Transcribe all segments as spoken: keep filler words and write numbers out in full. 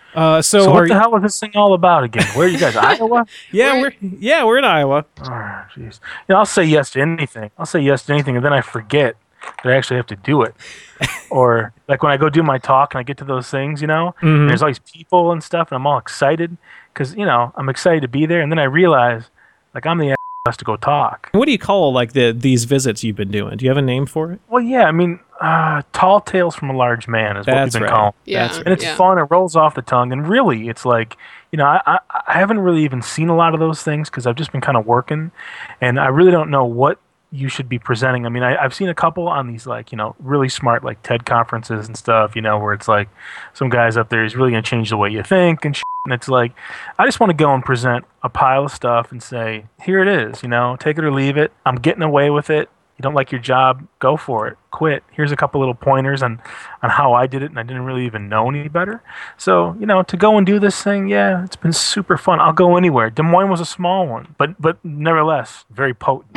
Uh, so, So are what the you, hell was this thing all about again? Where are you guys? Iowa? yeah, we're yeah, we're in Iowa. Oh, jeez. You know, I'll say yes to anything. I'll say yes to anything, and then I forget that I actually have to do it. Or like when I go do my talk and I get to those things, you know, and hmm there's all these people and stuff, and I'm all excited because you know I'm excited to be there, and then I realize like I'm the ass to go talk. What do you call like the these visits you've been doing? Do you have a name for it? Well, yeah, I mean, uh, tall tales from a large man is what we've That's been right. calling. Yeah, That's And right. it's yeah. fun. It rolls off the tongue, and really, it's like you know, I I, I haven't really even seen a lot of those things because I've just been kind of working, and I really don't know what you should be presenting. I mean, I, I've seen a couple on these like you know really smart like TED conferences and stuff. You know, where it's like some guys up there is really gonna change the way you think and shit. And it's like I just want to go and present a pile of stuff and say, here it is. You know, take it or leave it. I'm getting away with it. You don't like your job, go for it. Quit. Here's a couple little pointers on, on how I did it, and I didn't really even know any better. So, you know, to go and do this thing, yeah, it's been super fun. I'll go anywhere. Des Moines was a small one, but but nevertheless, very potent.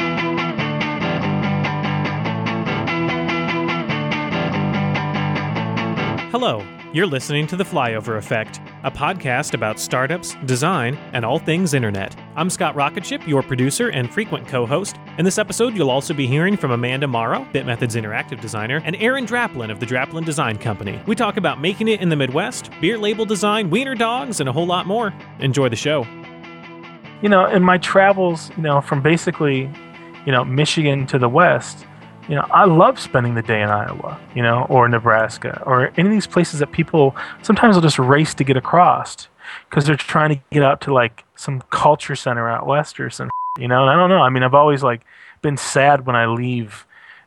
Hello, you're listening to The Flyover Effect, a podcast about startups, design, and all things internet. I'm Scott Rocketship, your producer and frequent co-host. In this episode, you'll also be hearing from Amanda Morrow, BitMethod's interactive designer, and Aaron Draplin of the Draplin Design Company. We talk about making it in the Midwest, beer label design, wiener dogs, and a whole lot more. Enjoy the show. You know, in my travels, you know, from basically, you know, Michigan to the West, you know, I love spending the day in Iowa, you know, or Nebraska, or any of these places that people sometimes will just race to get across because they're trying to get out to like some culture center out west or some, you know, and I don't know. I mean, I've always like been sad when I leave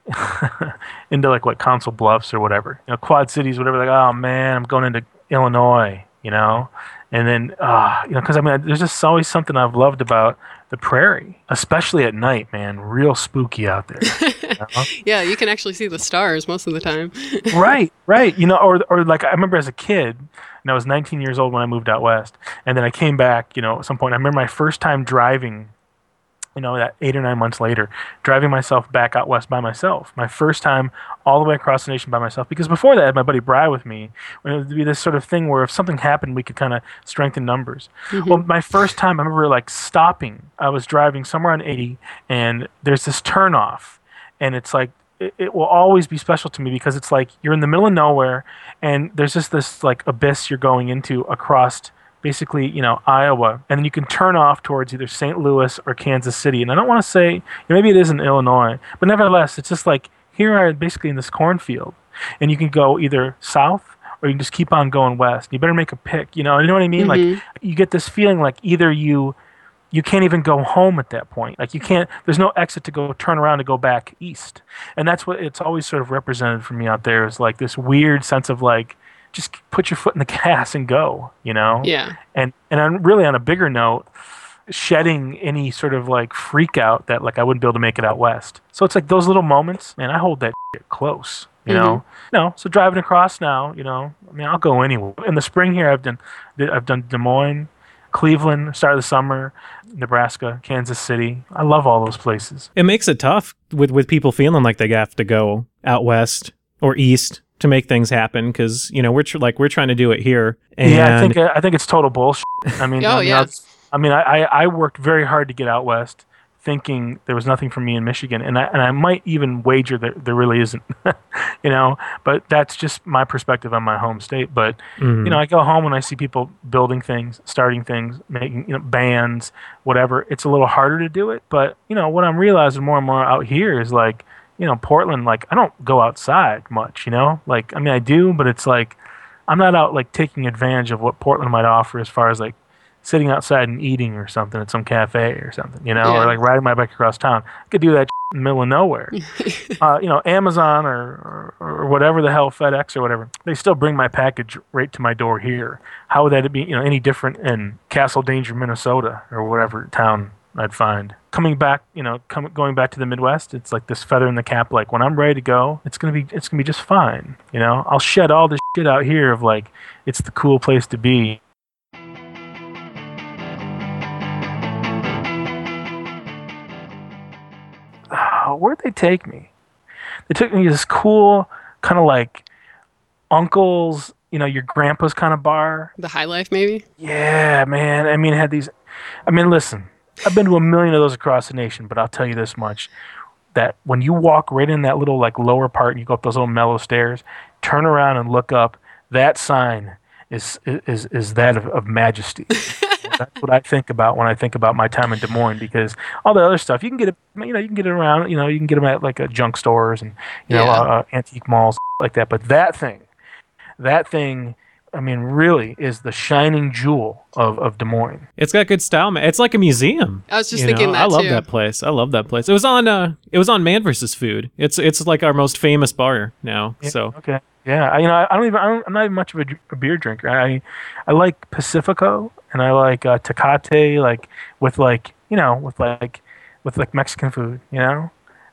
into like what Council Bluffs or whatever, you know, Quad Cities, whatever. Like, oh man, I'm going into Illinois, you know, and then, uh, you know, because I mean, there's just always something I've loved about the prairie, especially at night, man. Real spooky out there. You know? Yeah, you can actually see the stars most of the time. Right, right. You know, or or like I remember as a kid, and I was nineteen years old when I moved out west, and then I came back. You know, at some point, I remember my first time driving. You know, that eight or nine months later, driving myself back out west by myself. My first time all the way across the nation by myself. Because before that, I had my buddy Bry with me. And it would be this sort of thing where if something happened, we could kind of strengthen numbers. Mm-hmm. Well, my first time, I remember like stopping. I was driving somewhere on eighty, and there's this turnoff. And it's like, it, it will always be special to me because it's like you're in the middle of nowhere, and there's just this like abyss you're going into across basically, you know, Iowa, and then you can turn off towards either Saint Louis or Kansas City. And I don't want to say, you know, maybe it is in Illinois, but nevertheless, it's just like, here I am basically in this cornfield, and you can go either south or you can just keep on going west. You better make a pick, you know, you know what I mean? Mm-hmm. Like, you get this feeling like either you, you can't even go home at that point. Like, you can't, there's no exit to go turn around to go back east. And that's what it's always sort of represented for me out there is like this weird sense of like, just put your foot in the gas and go, you know? Yeah. And and on, really on a bigger note, shedding any sort of like freak out that like I wouldn't be able to make it out west. So it's like those little moments, man, I hold that shit close, you Mm-hmm. know? No, so driving across now, you know, I mean, I'll go anywhere. In the spring here, I've done I've done Des Moines, Cleveland, start of the summer, Nebraska, Kansas City. I love all those places. It makes it tough with, with people feeling like they have to go out west or east to make things happen because you know we're tr- like we're trying to do it here. And yeah, I think I think it's total bullshit. I mean, Oh, I mean, yeah. I, I mean, I, I worked very hard to get out west, thinking there was nothing for me in Michigan, and I and I might even wager that there really isn't. You know, but that's just my perspective on my home state. But Mhm. you know, I go home and I see people building things, starting things, making you know bands, whatever. It's a little harder to do it, but you know what I'm realizing more and more out here is like. You know, Portland, like, I don't go outside much, you know? Like, I mean, I do, but it's like, I'm not out, like, taking advantage of what Portland might offer as far as, like, sitting outside and eating or something at some cafe or something, you know? Yeah. Or, like, riding my bike across town. I could do that in the middle of nowhere. uh, you know, Amazon or, or, or whatever the hell, FedEx or whatever, they still bring my package right to my door here. How would that be, you know, any different in Castle Danger, Minnesota or whatever town I'd find. Coming back, you know, com- going back to the Midwest, it's like this feather in the cap. Like when I'm ready to go, it's gonna be, it's gonna be just fine. You know, I'll shed all this shit out here of like, it's the cool place to be. Oh, where'd they take me? They took me to this cool kind of like uncle's you know, your grandpa's kind of bar. The High Life, maybe? Yeah, man. I mean, it had these. I mean, listen, I've been to a million of those across the nation, but I'll tell you this much: that when you walk right in that little like lower part, and you go up those little mellow stairs, turn around and look up. That sign is is is that of, of majesty. That's what I think about when I think about my time in Des Moines, because all the other stuff you can get it, you know, you can get it around, you know, you can get them at like a junk stores and you know Yeah. uh, antique malls like that. But that thing, that thing, I mean, really is the shining jewel of, of Des Moines. It's got good style, man. It's like a museum. I was just you thinking know? that I love too. that place. I love that place. It was on. Uh, it was on Man versus Food. It's it's like our most famous bar now. Yeah, So okay, yeah, I, you know, I don't even, I don't, I'm not even much of a, dr- a beer drinker. I, I like Pacifico and I like uh, Tecate, like with like you know, with like with like Mexican food, you know.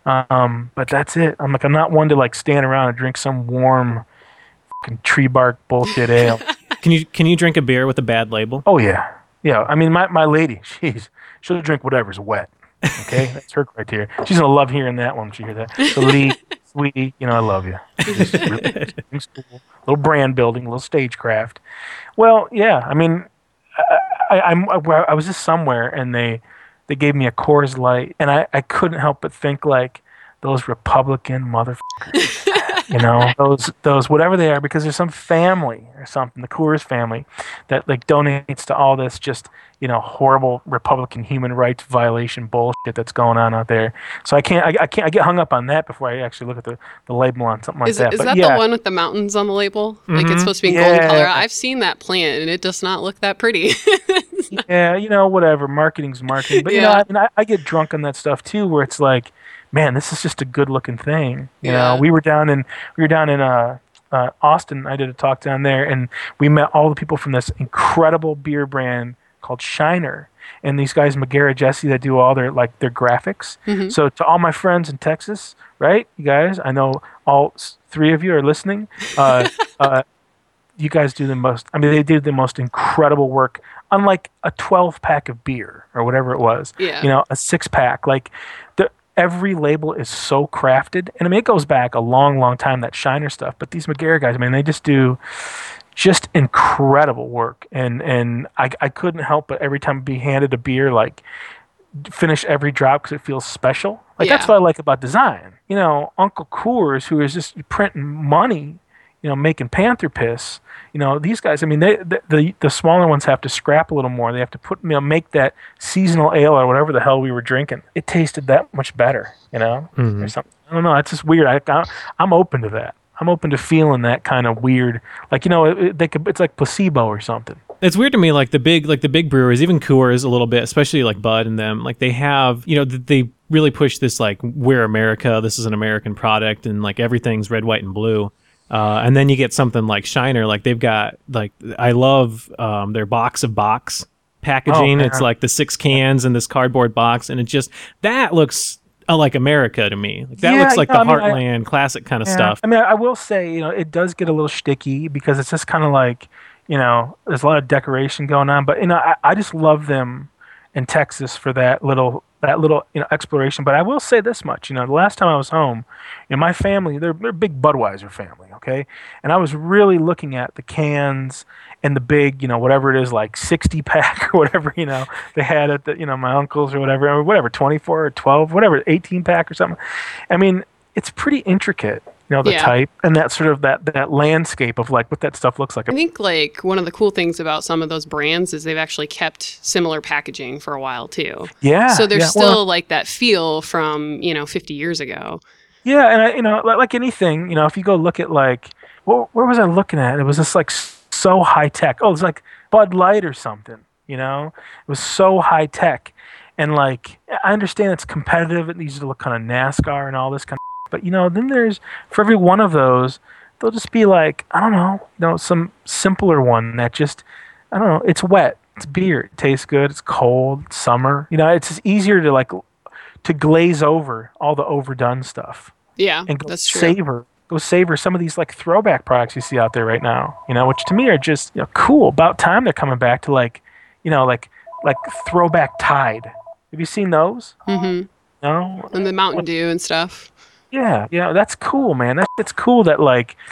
Um, but that's it. I'm like, I'm not one to like stand around and drink some warm, fucking tree bark bullshit ale. can you can you drink a beer with a bad label? Oh yeah, yeah. I mean, my, my lady, she's she'll drink whatever's wet. Okay, that's her criteria. She's gonna love hearing that one when she hears that. So Lee, sweetie, you know I love you. Just really, cool. Little brand building, little stagecraft. Well, yeah. I mean, I, I, I'm I, I was just somewhere and they they gave me a Coors Light and I, I couldn't help but think like those Republican motherfuckers. You know, those those whatever they are, because there's some family or something, the Coors family, that like donates to all this just, you know, horrible Republican human rights violation bullshit that's going on out there. So I can't, I, I can't, I get hung up on that before I actually look at the, the label on something like Is, that. is But that yeah, the one with the mountains on the label? Like Mhm. it's supposed to be in Yeah. golden color. I've seen that plant and it does not look that pretty. yeah, you know, whatever, marketing's marketing. But you know, Yeah. I mean, I, I get drunk on that stuff too, where it's like, man, this is just a good looking thing. You Yeah. know, we were down in we were down in uh, uh, Austin. I did a talk down there, and we met all the people from this incredible beer brand called Shiner. And these guys, Magara Jesse, that do all their like their graphics. Mhm. So to all my friends in Texas, right, you guys, I know all s- three of you are listening. Uh, uh, you guys do the most. I mean, they do the most incredible work. Unlike a twelve pack of beer or whatever it was, Yeah. you know, a six pack. Like the every label is so crafted, and I mean, it goes back a long, long time, that Shiner stuff. But these Magara guys, I mean, they just do just incredible work, and and I I couldn't help but every time be handed a beer, like finish every drop because it feels special. Like that's Yeah. what I like about design. You know, Uncle Coors, who is just printing money, you know, making Panther piss. You know, these guys. I mean, they the the, the smaller ones have to scrap a little more. They have to put, you know, make that seasonal ale or whatever the hell we were drinking. It tasted that much better. You know, Mhm. or something. I don't know. It's just weird. I, I I'm open to that. I'm open to feeling that kind of weird. Like, you know, it, it, they could, it's like placebo or something. It's weird to me, like the big, like the big breweries, even Coors a little bit, especially like Bud and them. Like they have, you know, th- they really push this like we're America. This is an American product, and like everything's red, white, and blue. Uh, and then you get something like Shiner. Like they've got like I love um, their box of box packaging. Oh, It's man. like the six cans in this cardboard box, and it just that looks uh, like America to me. Like that Yeah, looks like you know, the I mean, I- Heartland classic kind of Yeah. stuff. I mean, I will say, you know, it does get a little sticky because it's just kind of like, you know, there's a lot of decoration going on. But you know, I, I just love them in Texas for that little that little you know exploration. But I will say this much, you know, the last time I was home, you know, my family, they're they're a big Budweiser family, okay, and I was really looking at the cans and the big, you know, whatever it is, like sixty pack or whatever, you know, they had at the, you know, my uncles or whatever, or whatever, twenty-four or twelve, whatever, eighteen pack or something. I mean, it's pretty intricate, you know, the Yeah. type and that sort of that that landscape of like what that stuff looks like. I think like one of the cool things about some of those brands is they've actually kept similar packaging for a while too. Yeah. So there's yeah, still well, like that feel from, you know, fifty years ago. yeah, and I, you know, like, like anything, you know, if you go look at like, where, where was I looking at? It was just like s- so high tech. Oh, it's like Bud Light or something. You know, it was so high tech, and like I understand it's competitive. It needs to look kind of NASCAR and all this kind of. But you know, then there's for every one of those, there'll just be like I don't know, you know, some simpler one that just I don't know. It's wet. It's beer. It tastes good. It's cold. It's summer. You know, it's just easier to like to glaze over all the overdone stuff Yeah, and go that's true. savor go savor some of these like throwback products you see out there right now. You know, which to me are just you know cool. About time they're coming back to like you know like like throwback Tide. Have you seen those? hmm No. And the Mountain Dew and stuff. Yeah, yeah, that's cool, man. That's it's cool that like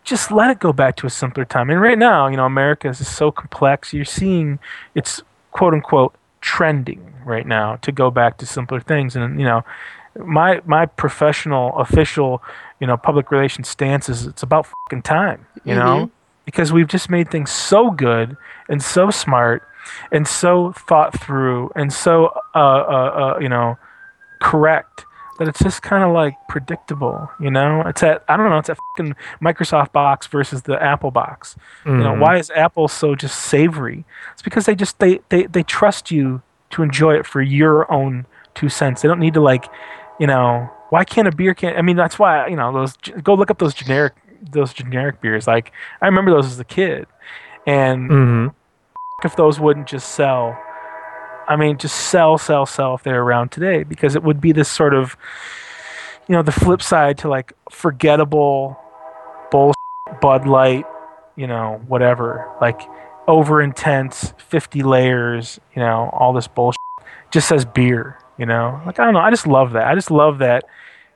just let it go back to a simpler time. And right now, you know, America is so complex. You're seeing it's quote unquote trending right now to go back to simpler things. And you know, my my professional, official, you know, public relations stance is it's about fucking time. You mm-hmm. know, because we've just made things so good and so smart and so thought through and so uh, uh, uh you know correct. That it's just kind of like predictable, you know. It's that I don't know. It's that fucking Microsoft box versus the Apple box. Mm. You know, why is Apple so just savory? It's because they just they, they they trust you to enjoy it for your own two cents. They don't need to like, you know. Why can't a beer can? I mean, that's why you know those. Go look up those generic those generic beers. Like I remember those as a kid, and mm-hmm. if those wouldn't just sell. I mean, just sell, sell, sell if they're around today, because it would be this sort of, you know, the flip side to like forgettable bullshit, Bud Light, you know, whatever, like over intense, fifty layers, you know, all this bullshit just says beer, you know, like, I don't know. I just love that. I just love that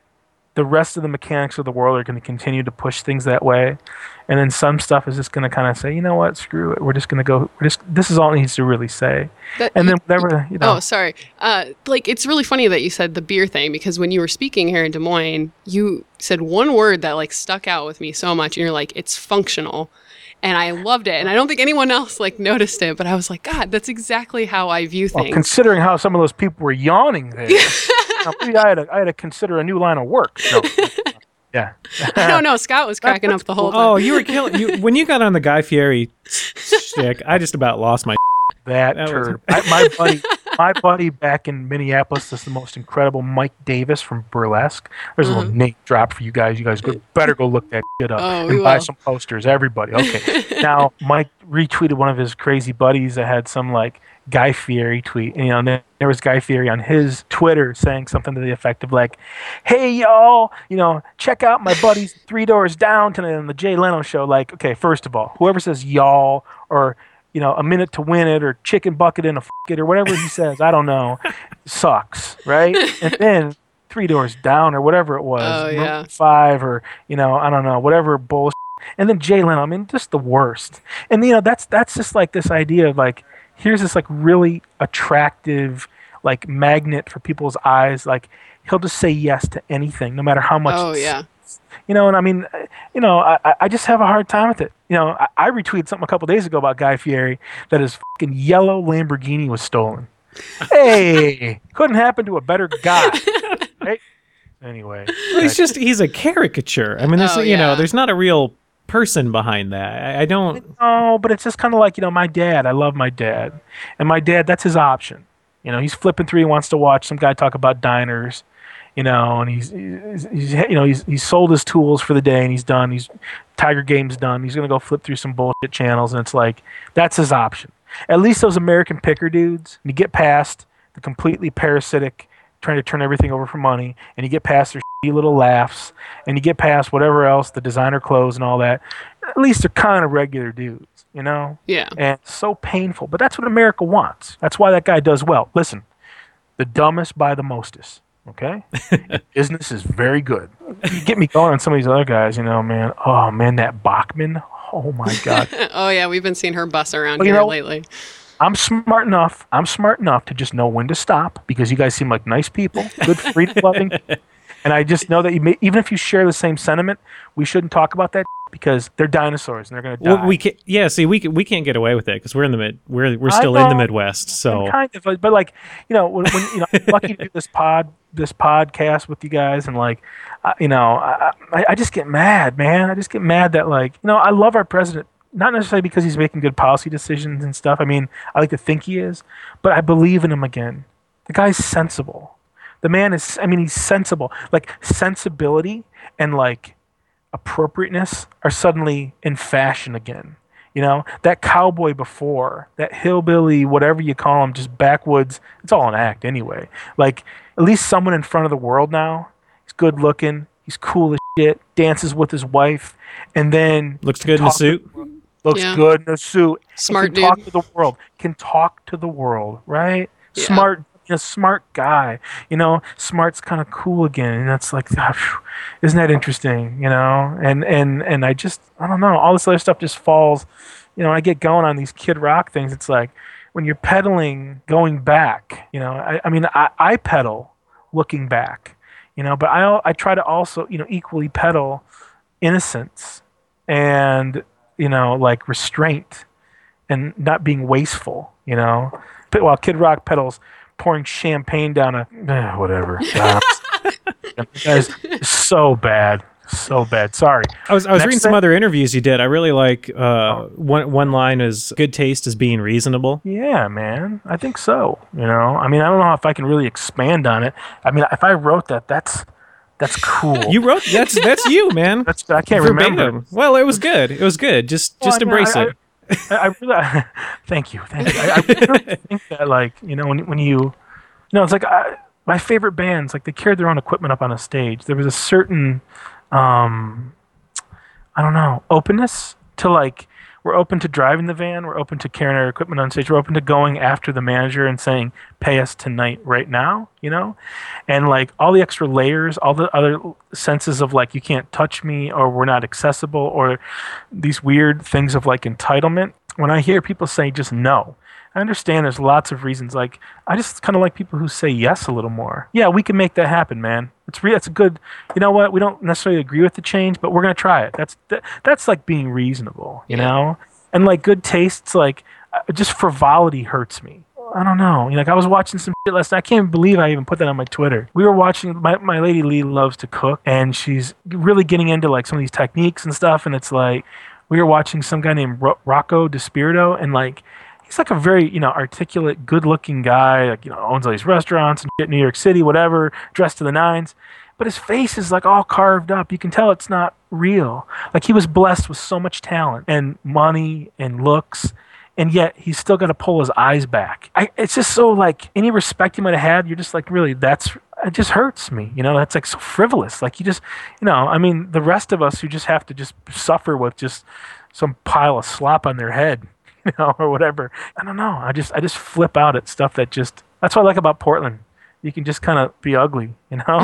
the rest of the mechanics of the world are going to continue to push things that way. And then some stuff is just going to kind of say, you know what, screw it. We're just going to go, we're just, this is all it needs to really say. That, and then whatever, you know. Oh, sorry. Uh, like, it's really funny that you said the beer thing, because when you were speaking here in Des Moines, you said one word that like stuck out with me so much. And you're like, it's functional. And I loved it. And I don't think anyone else like noticed it, but I was like, God, that's exactly how I view things. Well, considering how some of those people were yawning there, now, maybe I had, to, I had to consider a new line of work. No. Yeah. I don't know. Scott was cracking up the whole time. Oh, you were killing you when you got on the Guy Fieri shtick. I just about lost my. That, that turd. I, my buddy, my buddy back in Minneapolis is the most incredible Mike Davis from Burlesque. There's mm-hmm. a little name drop for you guys. You guys go, better go look that shit up oh, and buy will. some posters. Everybody, okay. Now Mike retweeted one of his crazy buddies that had some like Guy Fieri tweet. And, you know, and then there was Guy Fieri on his Twitter saying something to the effect of like, "Hey y'all, you know, check out my buddies Three Doors Down tonight on the Jay Leno show." Like, okay, first of all, whoever says y'all or you know, a minute to win it or chicken bucket in a f it or whatever he says, I don't know, sucks, right? And then Three Doors Down or whatever it was, oh, yeah. Five or, you know, I don't know, whatever bullshit. And then Jay Leno, I mean, just the worst. And, you know, that's that's just like this idea of like, here's this like really attractive like magnet for people's eyes. Like he'll just say yes to anything, no matter how much. Oh, yeah. You know, and I mean, you know, I, I just have a hard time with it. You know, I, I retweeted something a couple days ago about Guy Fieri that his fucking yellow Lamborghini was stolen. Hey, couldn't happen to a better guy. Right? Anyway. Well, he's just, he's a caricature. I mean, there's, oh, you yeah. know, there's not a real person behind that. I, I don't. No, but it's just kind of like, you know, my dad. I love my dad. And my dad, that's his option. You know, he's flipping through. He wants to watch some guy talk about diners. You know, and he's, he's, he's, you know, he's, he's sold his tools for the day and he's done. He's Tiger Game's done. He's going to go flip through some bullshit channels. And it's like, that's his option. At least those American picker dudes, you get past the completely parasitic, trying to turn everything over for money, and you get past their shitty little laughs, and you get past whatever else, the designer clothes and all that. At least they're kind of regular dudes, you know? Yeah. And it's so painful. But that's what America wants. That's why that guy does well. Listen, the dumbest buy the mostest. Okay, business is very good. You get me going on some of these other guys, you know, man. Oh man, that Bachman. Oh my God. Oh yeah, we've been seeing her bus around well, here you know, lately. I'm smart enough. I'm smart enough to just know when to stop because you guys seem like nice people, good freedom loving, and I just know that you may, even if you share the same sentiment, we shouldn't talk about that because they're dinosaurs and they're going to die. Well, we can, yeah. See, we can, we can't get away with it because we're in the mid. We're we're still in the Midwest, so kind of. But like, you know, when, when you know, I'm lucky to do this pod. this podcast with you guys and like uh, you know I, I I just get mad, man. I just get mad that like you know I love our president, not necessarily because he's making good policy decisions and stuff. I mean, I like to think he is, but I believe in him again. The guy's sensible. The man is, I mean, he's sensible. Like sensibility and like appropriateness are suddenly in fashion again. You know, that cowboy before, that hillbilly, whatever you call him, just backwoods, it's all an act anyway. Like, at least someone in front of the world now. He's good looking. He's cool as shit. Dances with his wife. And then... Looks good in a suit. Looks yeah. good in a suit. Smart can dude. Talk to the world. Can talk to the world, right? Yeah. Smart, you know, smart guy. You know, smart's kind of cool again, and that's like, ah, phew, isn't that interesting? You know, and and and I just I don't know. All this other stuff just falls. You know, I get going on these Kid Rock things. It's like when you're pedaling, going back. You know, I, I mean, I, I pedal looking back. You know, but I I try to also, you know, equally pedal innocence and, you know, like restraint and not being wasteful, you know. But while Kid Rock pedals pouring champagne down a eh, whatever. God, guys, so bad. So bad. Sorry. I was I was Next reading some thing- other interviews you did. I really like uh, Oh. one one line is good taste is being reasonable. Yeah, man. I think so. You know, I mean, I don't know if I can really expand on it. I mean, if I wrote that, that's that's cool. You wrote that's that's you, man. that's I can't Verbatim. remember. Well, it was good. It was good. Just Well, just I mean, embrace I- it. I, I really, thank you, thank you. I, I really think that, like, you know, when when you, you know, it's like I, my favorite bands, like they carried their own equipment up on a stage. There was a certain, um, I don't know, openness to like we're open to driving the van, we're open to carrying our equipment on stage, we're open to going after the manager and saying, "Pay us tonight, right now," you know, and like all the extra layers, all the other senses of like you can't touch me or we're not accessible or these weird things of like entitlement. When I hear people say just no, I understand there's lots of reasons. Like I just kind of like people who say yes a little more. Yeah, we can make that happen, man. It's re- It's a good. You know what? We don't necessarily agree with the change, but we're gonna try it. That's that, that's like being reasonable, you Yeah. know. And like good tastes, like uh, just frivolity hurts me. I don't know. You know, like I was watching some shit last night. I can't believe I even put that on my Twitter. We were watching. My my lady Lee loves to cook, and she's really getting into like some of these techniques and stuff. And it's like we were watching some guy named Ro- Rocco DeSpirito, and like. He's like a very, you know, articulate, good-looking guy. Like, you know, owns all these restaurants and shit, New York City, whatever, dressed to the nines. But his face is like all carved up. You can tell it's not real. Like he was blessed with so much talent and money and looks, and yet he's still got to pull his eyes back. I, it's just so like any respect he might have had, you're just like, really, that's it just hurts me. You know, that's like so frivolous. Like you just, you know, I mean, the rest of us who just have to just suffer with just some pile of slop on their head. You know, or whatever. I don't know. I just I just flip out at stuff that just that's what I like about Portland. You can just kind of be ugly, you know?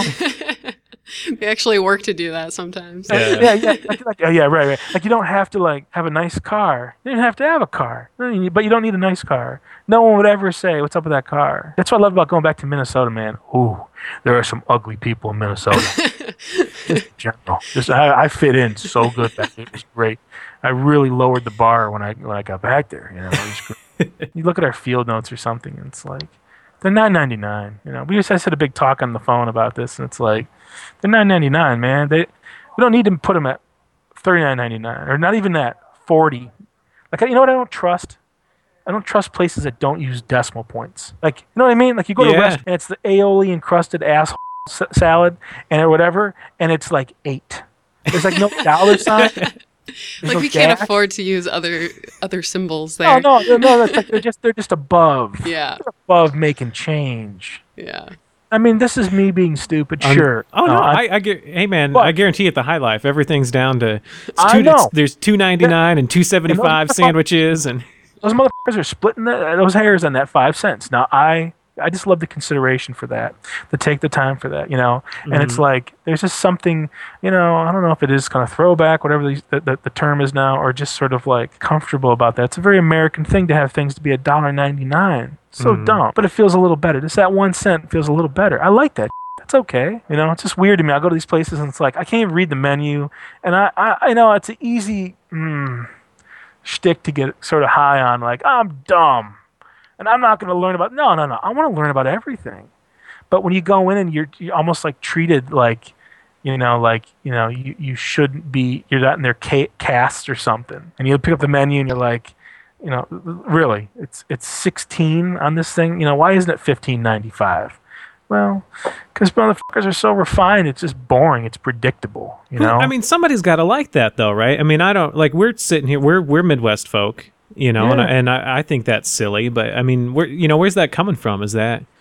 They actually work to do that sometimes. Yeah. yeah, yeah, like, like, oh, yeah, right, right. Like you don't have to like have a nice car. You don't have to have a car, but you don't need a nice car. No one would ever say, "What's up with that car?" That's what I love about going back to Minnesota, man. Ooh, there are some ugly people in Minnesota. Just in general, just I, I fit in so good back there. It was great. I really lowered the bar when I when I got back there. You know, it was great. You look at our field notes or something, and it's like they're nine ninety nine. You know, we just I said a big talk on the phone about this, and it's like they're nine ninety nine, man. They we don't need to put them at thirty nine ninety nine or not even that forty. Like you know what I don't trust. I don't trust places that don't use decimal points. Like you know what I mean? Like you go to Yeah. a restaurant and it's the aioli encrusted asshole s- salad and or whatever, and it's like eight. There's like no dollar sign. There's Like no we can't dash. afford to use other other symbols No, there. no, no, no. That's like they're just they're just above. Yeah, They're above making change. yeah. I mean, this is me being stupid. Um, Sure. Oh no, I- I, I get. Hey man, What? I guarantee at the High Life, everything's down to. It's I two, it's- know. there's two ninety nine and two seventy five those- sandwiches, and those motherfuckers are splitting the, those hairs on that five cents. Now, I I just love the consideration for that, to take the time for that, you know. And it's like there's just something, you know. I don't know if it is kind of throwback, whatever the, the the term is now, or just sort of like comfortable about that. It's a very American thing to have things to be a dollar ninety nine. So dumb, but it feels a little better. Just that one cent feels a little better. I like that. That's okay. You know, it's just weird to me. I go to these places and it's like I can't even read the menu, and I I, I know it's an easy mm, shtick to get sort of high on. Like I'm dumb, and I'm not going to learn about. No, no, no. I want to learn about everything. But when you go in and you're, you're almost like treated like, you know, like you know you, you shouldn't be. You're not in their ca- cast or something, and you pick up the menu and you're like, you know, really, it's it's sixteen on this thing. You know, why isn't it fifteen ninety five? Well, because motherfuckers are so refined, it's just boring. It's predictable, you know. I mean, somebody's got to like that, though, right? I mean, I don't like. We're sitting here. We're we're Midwest folk, you know, and, I, Yeah. and I, I think that's silly. But I mean, where you know, where's that coming from? Is that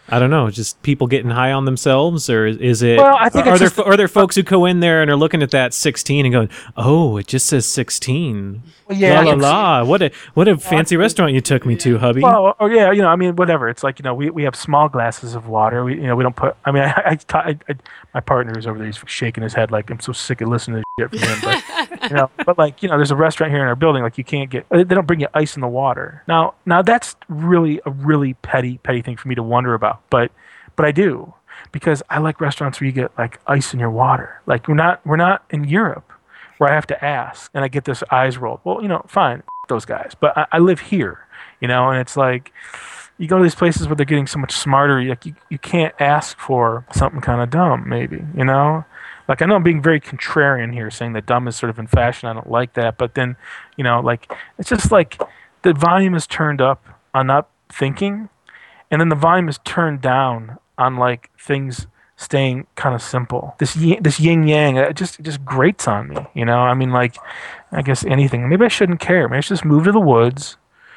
I don't know, just people getting high on themselves, or is it? Well, I think are, it's there just, are there folks who go in there and are looking at that sixteen and going, "Oh, it just says sixteen." Well, yeah, la la it's- la. What a what a fancy restaurant you took me to, hubby. Well, or yeah, you know, I mean, whatever. It's like, you know, we, we have small glasses of water. We, you know, we don't put. I mean, I, I, I, I my partner is over there. He's shaking his head like I'm so sick of listening to shit from him. But you know, but like, you know, there's a restaurant here in our building. Like, you can't get. They don't bring you ice in the water. Now, now that's really a really petty, petty thing for me to wonder about. But, but I do, because I like restaurants where you get like ice in your water. Like, we're not we're not in Europe where I have to ask and I get this eyes rolled. Well, you know, fine, f- those guys. But I, I live here, you know, and it's like you go to these places where they're getting so much smarter. Like, you, you can't ask for something kind of dumb, maybe, you know. Like, I know I'm being very contrarian here, saying that dumb is sort of in fashion. I don't like that. But then, you know, like, it's just like the volume is turned up on not thinking, and then the volume is turned down on like things staying kind of simple. This y- this yin yang, it just it just grates on me, you know. I mean, like, I guess anything. Maybe I shouldn't care. Maybe I should just move to the woods,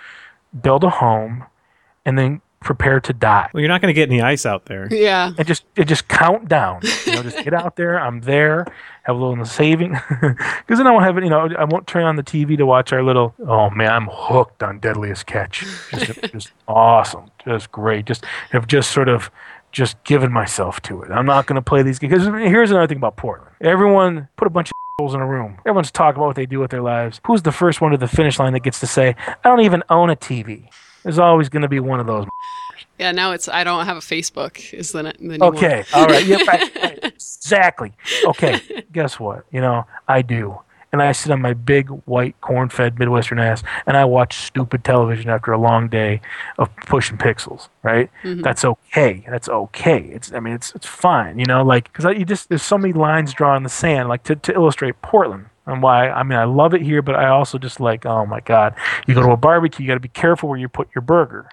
build a home, and then prepare to die. Well, you're not going to get any ice out there. Yeah. And just it just count down. You know, just get out there. I'm there. Have a little in the saving, because then I won't have it. You know, I won't turn on the T V to watch our little. Oh man, I'm hooked on Deadliest Catch. Just, just awesome. Just great. Just have just sort of just given myself to it. I'm not going to play these games. Because here's another thing about Portland. Everyone put a bunch of assholes in a room. Everyone's talking about what they do with their lives. Who's the first one to the finish line that gets to say, I don't even own a T V? There's always going to be one of those. Yeah, now it's I don't have a Facebook is the, the new Okay, one. all right. Yeah, right, right. Exactly. Okay, guess what? You know, I do. And I sit on my big, white, corn-fed Midwestern ass, and I watch stupid television after a long day of pushing pixels, right? Mhm. That's okay. That's okay. It's, I mean, it's it's fine, you know, like, because you just, there's so many lines drawn in the sand, like, to, to illustrate Portland. And why, I mean, I love it here, but I also just like, oh my God, you go to a barbecue, you got to be careful where you put your burger.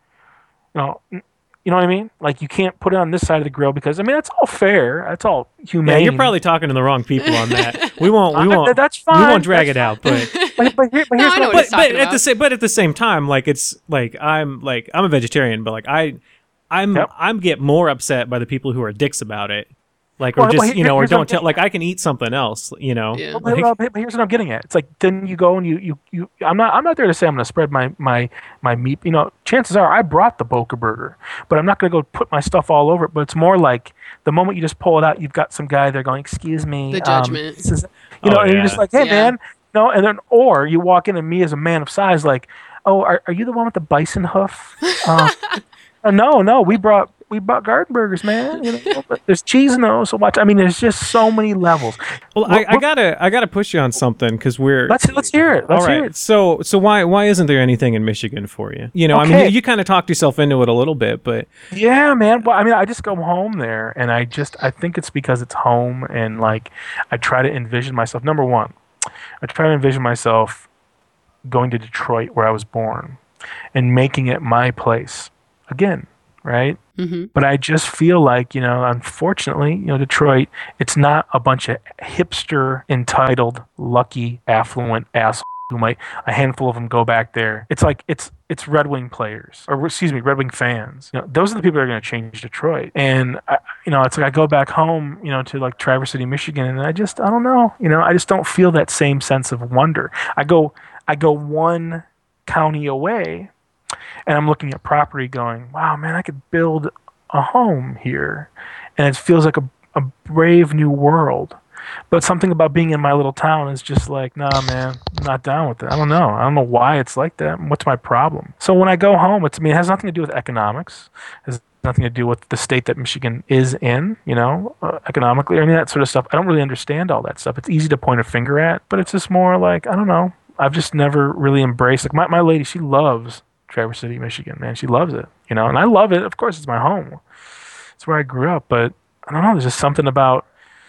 You know, you know what I mean? Like, you can't put it on this side of the grill because, I mean, that's all fair. That's all humane. Yeah, you're probably talking to the wrong people on that. We won't. We Uh, won't. that's We fine. won't drag That's it out, but. But, but, here, but No, here's I know what, what but, he's talking but at about. the same but at the same time, like, it's like I'm like I'm a vegetarian, but like I I'm Yep. I'm get more upset by the people who are dicks about it, like, or Well, just well, you know, or here's what I'm don't tell. getting Like, I can eat something else, you know. Yeah. But, Like, well, but here's what I'm getting at. It's like, then you go and you, you, you I'm not I'm not there to say I'm going to spread my, my, my meat. You know, chances are I brought the Boca Burger, but I'm not going to go put my stuff all over it. But it's more like the moment you just pull it out, you've got some guy there going, excuse me. The um, judgment. this is, you know, Oh, and you're yeah. just like, hey, Yeah. man. No, and then, or you walk in and me as a man of size, like, oh, are, are you the one with the bison hoof? Uh, uh, no, no, we brought we brought garden burgers, man. You know, but there's cheese in those. So watch. I mean, there's just so many levels. well, I, What- I what- gotta I gotta push you on something because we're Let's let's hear it. Let's all right. hear it. So so why why isn't there anything in Michigan for you? You know, I mean, Okay. you, you kind of talked yourself into it a little bit, but Yeah, man. Well, I mean, I just go home there, and I just I think it's because it's home, and like I try to envision myself. Number one, I try to envision myself going to Detroit, where I was born, and making it my place again, right? Mm-hmm. But I just feel like, you know, unfortunately, you know, Detroit, it's not a bunch of hipster, entitled, lucky, affluent assholes who might, a handful of them go back there. It's like, it's it's Red Wing players, or excuse me, Red Wing fans. You know, those are the people that are going to change Detroit. And, I, you know, it's like I go back home, you know, to like Traverse City, Michigan, and I just, I don't know, you know, I just don't feel that same sense of wonder. I go, I go one county away, and I'm looking at property going, wow, man, I could build a home here. And it feels like a, a brave new world. But something about being in my little town is just like, nah, man, I'm not down with it. I don't know. I don't know why it's like that. What's my problem? So when I go home, it's, I mean, it has nothing to do with economics. It has nothing to do with the state that Michigan is in, you know, uh, economically or any of that sort of stuff. I don't really understand all that stuff. It's easy to point a finger at, but it's just more like, I don't know. I've just never really embraced, like my, my lady, she loves Traverse City, Michigan, man. She loves it, you know, and I love it. Of course, it's my home. It's where I grew up, but I don't know. There's just something about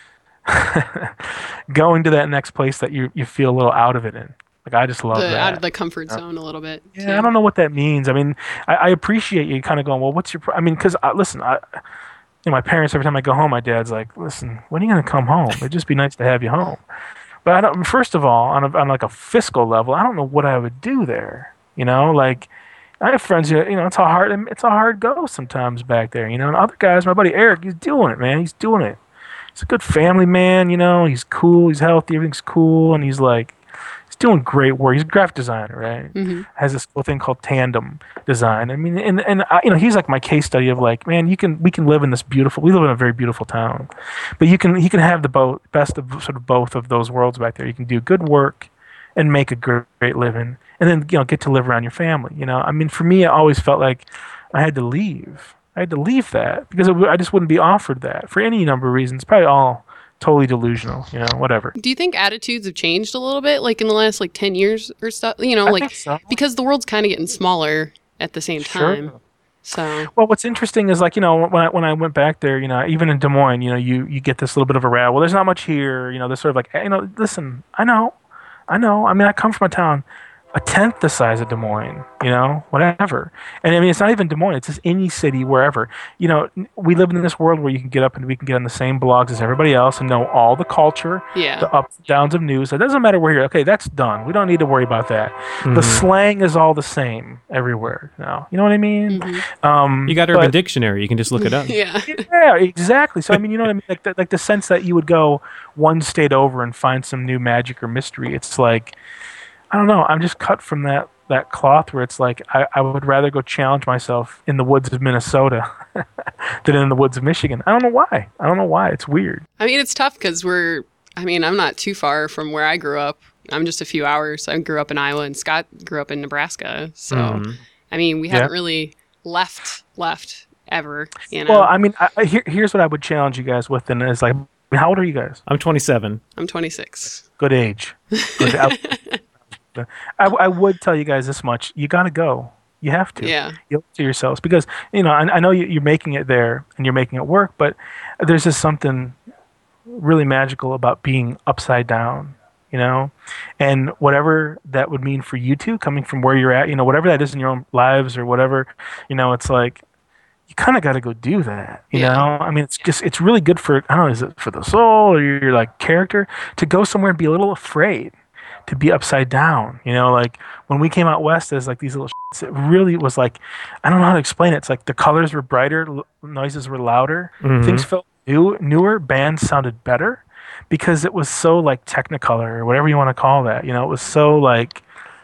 going to that next place that you, you feel a little out of it in. Like, I just love The, that. out of the comfort zone a little bit. Yeah, too. I don't know what that means. I mean, I, I appreciate you kind of going, well, what's your, pro-? I mean, because, listen, I, you know, my parents, every time I go home, my dad's like, listen, when are you going to come home? It'd just be nice to have you home. But I don't, first of all, on, a, on like a fiscal level, I don't know what I would do there. You know, like, I have friends who, you know, it's a hard, it's a hard go sometimes back there, you know. And other guys, my buddy Eric, he's doing it, man. He's doing it. He's a good family man, you know. He's cool. He's healthy. Everything's cool, and he's like, he's doing great work. He's a graphic designer, right? Mm-hmm. Has this little thing called Tandem Design. I mean, and and I, you know, he's like my case study of like, man, you can we can live in this beautiful. We live in a very beautiful town, but you can he can have the both best of sort of both of those worlds back there. You can do good work and make a great, great living, and then you know get to live around your family. You know, I mean, for me, I always felt like I had to leave. I had to leave that because it, I just wouldn't be offered that for any number of reasons. Probably all totally delusional. You know, whatever. Do you think attitudes have changed a little bit, like in the last like ten years or stuff? You know, I like think so. because the world's kind of getting smaller at the same time. Sure. So Well, what's interesting is like you know when I, when I went back there, you know, even in Des Moines, you know, you you get this little bit of a row. Well, there's not much here. You know, there's sort of like, hey, you know, listen, I know. I know. I mean, I come from a town a tenth the size of Des Moines, you know, whatever. And I mean, it's not even Des Moines. It's just any city, wherever. You know, we live in this world where you can get up and we can get on the same blogs as everybody else and know all the culture, yeah, the ups and downs of news. It doesn't matter where you're. Okay, that's done. We don't need to worry about that. Mm-hmm. The slang is all the same everywhere now. You know what I mean? Mm-hmm. Um, You got Urban but- Dictionary. You can just look it up. yeah. yeah, exactly. So I mean, you know what I mean? Like the, like the sense that you would go one state over and find some new magic or mystery. It's like, I don't know. I'm just cut from that that cloth where it's like I, I would rather go challenge myself in the woods of Minnesota than in the woods of Michigan. I don't know why. I don't know why. It's weird. I mean, it's tough because we're. I mean, I'm not too far from where I grew up. I'm just a few hours. I grew up in Iowa, and Scott grew up in Nebraska. So, Mhm. I mean, we Yeah. haven't really left left ever. You know, Well, I mean, I, I, here, here's what I would challenge you guys with, and it's like, how old are you guys? I'm twenty-seven. I'm twenty-six. Good age. Good, I, I, I would tell you guys this much: you got to go. You have to. Yeah. You owe it to yourselves because you know I, I know you, you're making it there and you're making it work, but there's just something really magical about being upside down, you know, and whatever that would mean for you two, coming from where you're at, you know, whatever that is in your own lives or whatever, you know, it's like you kind of got to go do that, you Yeah. know. I mean, it's just it's really good for I don't know, is it for the soul or your, your like character to go somewhere and be a little afraid. To be upside down, you know, like when we came out west as like these little shits, it really was like, I don't know how to explain it. It's like the colors were brighter, l- noises were louder, Mhm. things felt new, newer, bands sounded better because it was so like Technicolor or whatever you want to call that. You know, it was so like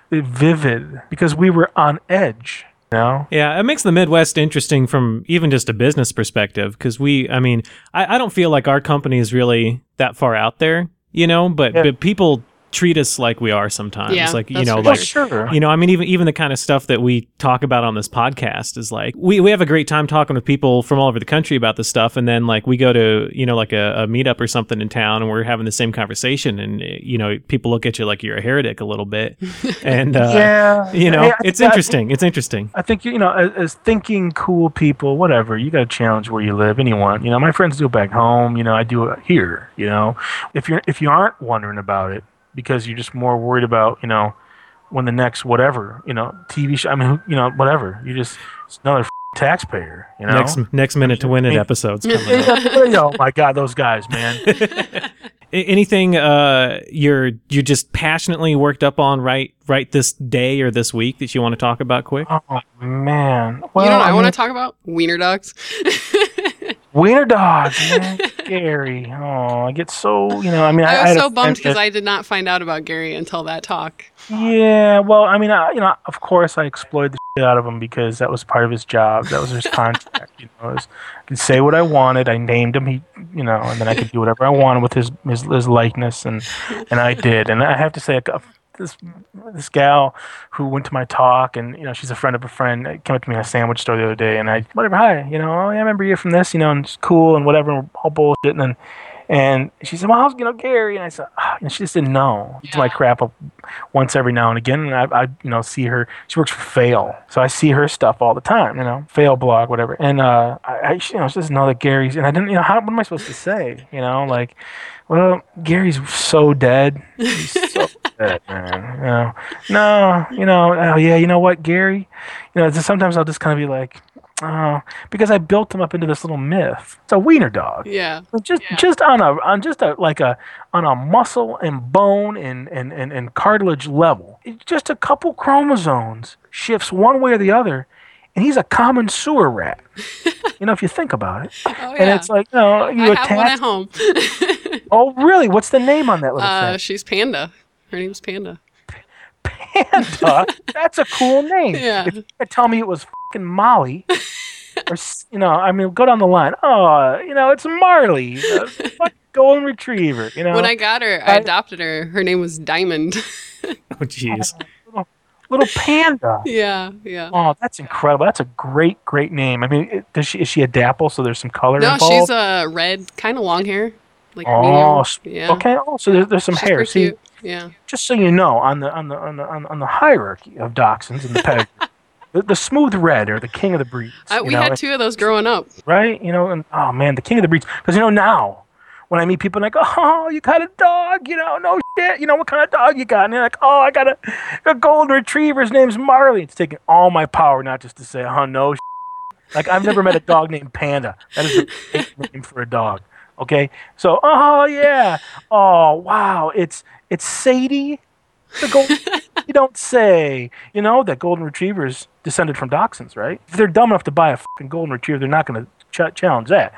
vivid because we were on edge. You know? Yeah, it makes the Midwest interesting from even just a business perspective because we, I mean, I, I don't feel like our company is really that far out there, you know, but, Yeah. but people treat us like we are sometimes. Yeah, like, you that's know, for Well, like, sure. you know, I mean, even even the kind of stuff that we talk about on this podcast is like we, we have a great time talking with people from all over the country about this stuff, and then like we go to you know like a, a meetup or something in town, and we're having the same conversation, and you know people look at you like you're a heretic a little bit, and uh, Yeah. you know Hey, I it's think- I interesting. It's interesting. I think you know, as, as thinking cool people, whatever, you got to challenge where you live. Anyone, you know, my friends do it back home. You know, I do it here. You know, if you're if you aren't wondering about it because you're just more worried about you know when the next whatever you know T V show. I mean, who- you know, whatever. You just it's another f- taxpayer. You know. Next next minute to win it Yeah. episodes coming up. oh my God, those guys, man. A- Anything uh you're you just passionately worked up on right right this day or this week that you want to talk about quick? Oh man. Well, you know what I, I want to mean, talk about? Wiener dogs. wiener dogs, man. Gary. Oh, I get so you know. I mean, I, I I was had a so bummed friend because that- I did not find out about Gary until that talk. Yeah, well, I mean, I, you know, of course, I exploited the shit out of him because that was part of his job. That was his contract. You know, it was, I could say what I wanted. I named him. He, you know, and then I could do whatever I wanted with his his, his likeness, and and I did. And I have to say, this this gal who went to my talk, and you know, she's a friend of a friend. Came up to me in a sandwich store the other day, and I whatever, hi, you know, oh yeah, I remember you from this, you know, and it's cool and whatever, and all bullshit, and then. And she said, well, how's, you know, Gary? And I said, ah, and she just didn't know. It's my crap up once every now and again. And I, I, you know, see her, she works for Fail. So I see her stuff all the time, you know, Fail blog, whatever. And, uh, I, I you know, just know that Gary's, and I didn't, you know, how, what am I supposed to say? You know, like, well, Gary's so dead. He's so dead, man. You know, no, you know, oh yeah, you know what, Gary? You know, just sometimes I'll just kind of be like, Oh, because I built him up into this little myth. It's a wiener dog. Yeah. Just yeah. just on a on just a like a on a muscle and bone and, and, and, and cartilage level. It's just a couple chromosomes shifts one way or the other, and he's a common sewer rat. You know, if you think about it. Oh, yeah. And it's like, you know, you I attach. have one at home. Oh, really? What's the name on that little uh, thing? she's Panda. Her name's Panda. Panda. That's a cool name. Yeah. If you could tell me it was fucking Molly, or s- you know, I mean, go down the line. Oh, you know, it's Marley, the fucking golden retriever. You know, When I got her, I I- adopted her. Her name was Diamond. Oh, jeez. little, little panda. yeah, yeah. Oh, that's incredible. That's a great, great name. I mean, it, does she is she a dapple? So there's some color No, involved. she's a red, kind of long hair, like Oh, medium. s- Yeah. okay. Oh, so there's, there's some She's hair. pretty See, cute. Yeah. just so you know, on the on the on the on, on the hierarchy of dachshunds and the pedigree, the, the smooth red are the king of the breeds. I, you we know, had two of those growing up. right? You know, and oh man, the king of the breeds. Because you know now, when I meet people, like, oh, you got a dog, you know, no shit, you know, what kind of dog you got? And they're like, oh, I got a, a golden retriever. His name's Marley. It's taking all my power not just to say, oh no, shit. Like I've never met a dog named Panda. That is a great name for a dog. Okay, so oh yeah, oh wow, it's it's Sadie, the golden. You don't say. You know that golden retrievers descended from dachshunds, right? If they're dumb enough to buy a fucking golden retriever, they're not going to ch- challenge that.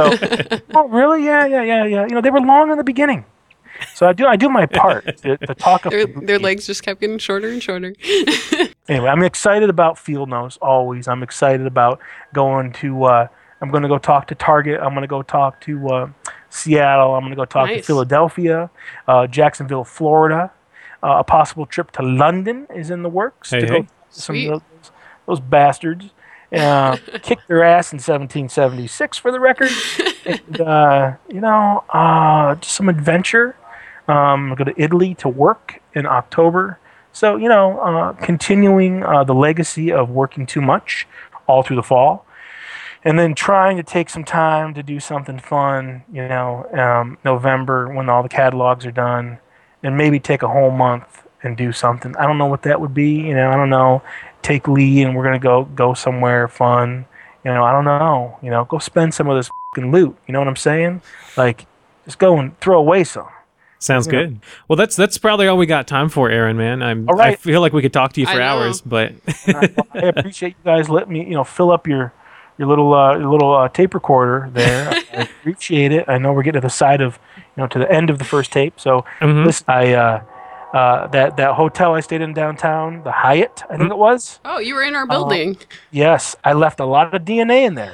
So, oh really? Yeah, yeah, yeah, yeah. You know they were long in the beginning, so I do I do my part to, to talk up Their, the their breed. legs just kept getting shorter and shorter. Anyway, I'm excited about Field Nose always. I'm excited about going to. Uh, I'm going to go talk to Target. I'm going to go talk to uh, Seattle. I'm going to go talk to Nice. Philadelphia, uh, Jacksonville, Florida. Uh, a possible trip to London is in the works Hey, to hey. go to some Sweet. of those, those bastards. Uh, kicked their ass in seventeen seventy-six for the record. And, uh, you know, uh, just some adventure. Um, I'll go to Italy to work in October. So, you know, uh, continuing uh, the legacy of working too much all through the fall. And then trying to take some time to do something fun, you know, um, November when all the catalogs are done, and maybe take a whole month and do something. I don't know what that would be, you know, I don't know. Take Lee and we're going to go go somewhere fun. You know, I don't know. You know, go spend some of this fucking loot. You know what I'm saying? Like, just go and throw away some. Sounds Yeah. good. Well, that's that's probably all we got time for, Aaron, man. I'm, All right. I feel like we could talk to you I for know. hours, but I, I appreciate you guys letting me, you know, fill up your your little uh, your little uh, tape recorder there. I appreciate it. I know we're getting to the side of, you know, to the end of the first tape. So Mhm. listen, I uh, uh, that that hotel I stayed in downtown, the Hyatt, I think it was. Oh, you were in Uh, our building. Yes, I left a lot of D N A in there.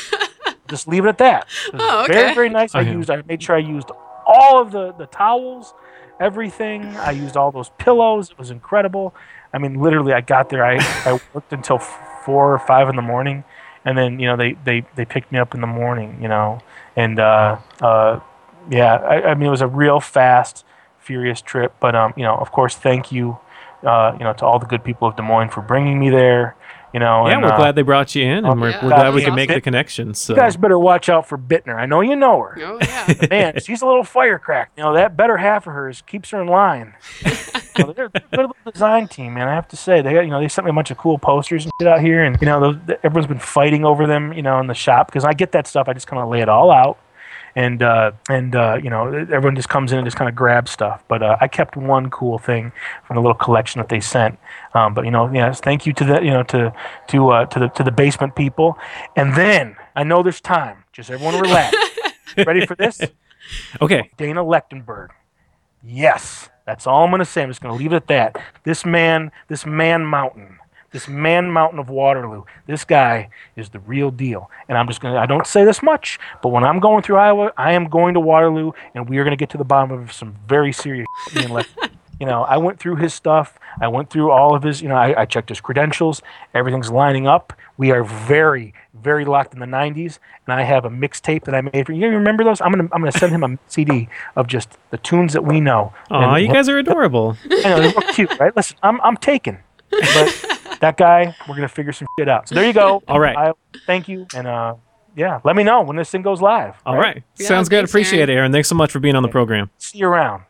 Just leave it at that. It was Oh, Very okay. very nice. I Okay. used. I made sure I used all of the the towels, everything. I used all those pillows. It was incredible. I mean, literally, I got there. I, I worked until four or five in the morning, and then you know they, they, they picked me up in the morning. You know, and uh, uh, yeah, I, I mean it was a real fast, furious trip. But um, you know, of course, thank you, uh, you know, to all the good people of Des Moines for bringing me there. You know, yeah, and, we're uh, glad they brought you in, and we're, yeah. we're glad we That's could make awesome. the connections. So. you guys better watch out for Bittner. I know you know her. Oh, yeah. Man, she's a little firecrack. You know, that better half of hers keeps her in line. You know, they're, they're a good little design team, man. I have to say, they got, you know, they sent me a bunch of cool posters and shit out here, and you know, those, everyone's been fighting over them, you know, in the shop because I get that stuff. I just kind of lay it all out, and uh, and uh, you know, everyone just comes in and just kind of grabs stuff. But uh, I kept one cool thing from the little collection that they sent. Um, but you know, yes, thank you to the you know to to uh, to the to the basement people, and then I know there's time. Just everyone relax. Ready for this? Okay. Dana Lechtenberg. Yes, that's all I'm going to say. I'm just going to leave it at that. This man, this man mountain, this man mountain of Waterloo, this guy is the real deal. And I'm just going to, I don't say this much, but when I'm going through Iowa, I am going to Waterloo, and we are going to get to the bottom of some very serious shit. Me and Lech- You know, I went through his stuff. I went through all of his, you know, I, I checked his credentials. Everything's lining up. We are very, very locked in the nineties, and I have a mixtape that I made for you. You remember those? I'm gonna, I'm gonna send him a C D of just the tunes that we know. Aw, And- you guys are adorable. I know, they're real cute, right? Listen, I'm, I'm taken, but that guy, we're gonna figure some shit out. So there you go. All right. I, thank you, and uh, yeah, let me know when this thing goes live. All right. Yeah, Sounds good. thanks, Appreciate Aaron. it, Aaron. Thanks so much for being on the program. See you around.